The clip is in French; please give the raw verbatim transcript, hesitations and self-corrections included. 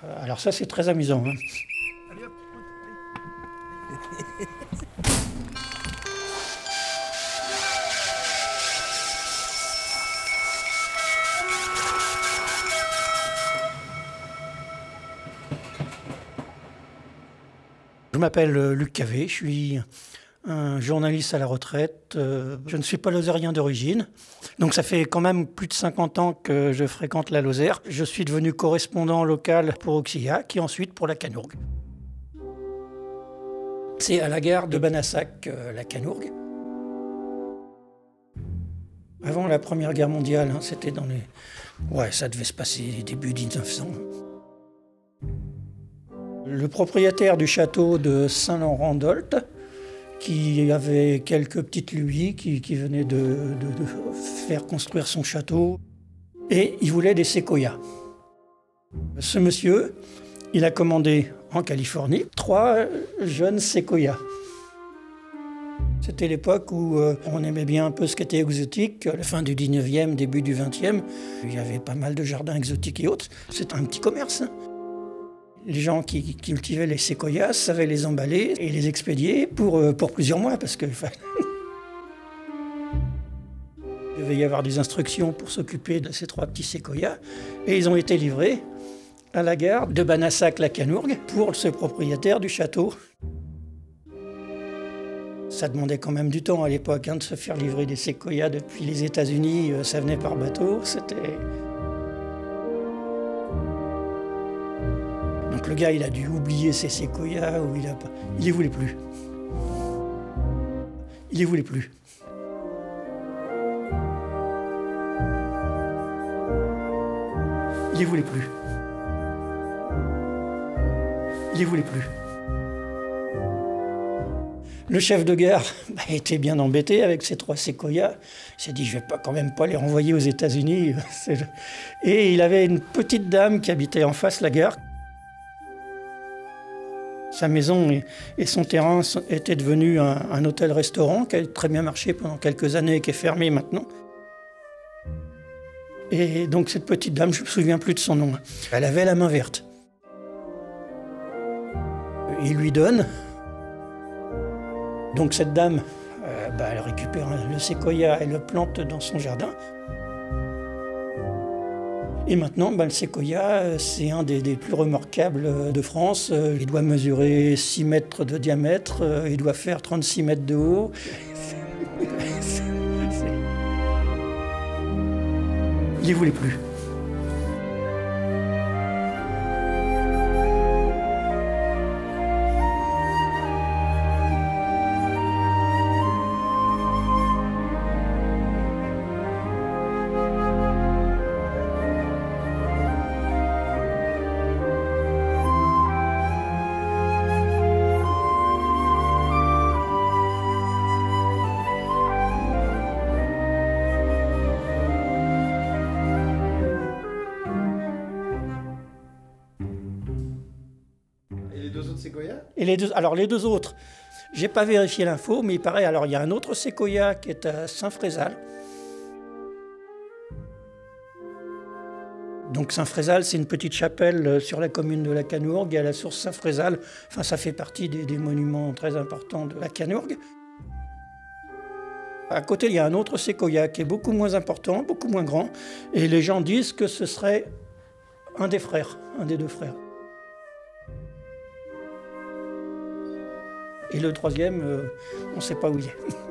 Alors ça, c'est très amusant. Hein. Allez hop. Je m'appelle Luc Cavé, je suis un journaliste à la retraite. Je ne suis pas lozérien d'origine, donc ça fait quand même plus de cinquante ans que je fréquente la Lozère. Je suis devenu correspondant local pour Auxillac et ensuite pour la Canourgue. C'est à la gare de Banassac, la Canourgue. Avant la Première Guerre mondiale, hein, c'était dans les... Ouais, ça devait se passer début dix-neuf cents. Le propriétaire du château de Saint-Laurent-d'Olt, qui avait quelques petites luies, qui, qui venait de, de, de faire construire son château, et il voulait des séquoias. Ce monsieur, il a commandé en Californie trois jeunes séquoias. C'était l'époque où euh, on aimait bien un peu ce qui était exotique. À la fin du dix-neuvième, début du vingtième, il y avait pas mal de jardins exotiques et autres. C'était un petit commerce. Hein. Les gens qui, qui cultivaient les séquoias savaient les emballer et les expédier pour, euh, pour plusieurs mois. Parce que, enfin, il devait y avoir des instructions pour s'occuper de ces trois petits séquoias. Et ils ont été livrés à la gare de Banassac-la-Canourgue pour ce propriétaire du château. Ça demandait quand même du temps à l'époque hein, de se faire livrer des séquoias depuis les États-Unis. Ça venait par bateau. C'était... Donc le gars, il a dû oublier ses séquoias ou il a pas... Il les voulait plus. Il les voulait plus. Il les voulait plus. Il les voulait plus. Le chef de gare bah, était bien embêté avec ces trois séquoias. Il s'est dit, je ne vais pas, quand même pas les renvoyer aux États-Unis. Et il avait une petite dame qui habitait en face de la gare. Sa maison et son terrain étaient devenus un, un hôtel-restaurant qui a très bien marché pendant quelques années et qui est fermé maintenant. Et donc cette petite dame, je ne me souviens plus de son nom, elle avait la main verte. Il lui donne. Donc cette dame, euh, bah, elle récupère le séquoia et le plante dans son jardin. Et maintenant, bah, le séquoia, c'est un des, des plus remarquables de France. Il doit mesurer six mètres de diamètre, il doit faire trente-six mètres de haut. Il ne voulait plus. Et les deux, alors les deux autres, j'ai pas vérifié l'info, mais il paraît, alors il y a un autre séquoia qui est à Saint-Frézal. Donc Saint-Frézal, c'est une petite chapelle sur la commune de la Canourgue, et à la source Saint-Frézal, enfin ça fait partie des, des monuments très importants de la Canourgue. À côté, il y a un autre séquoia qui est beaucoup moins important, beaucoup moins grand, et les gens disent que ce serait un des frères, un des deux frères. Et le troisième, euh, on ne sait pas où il est.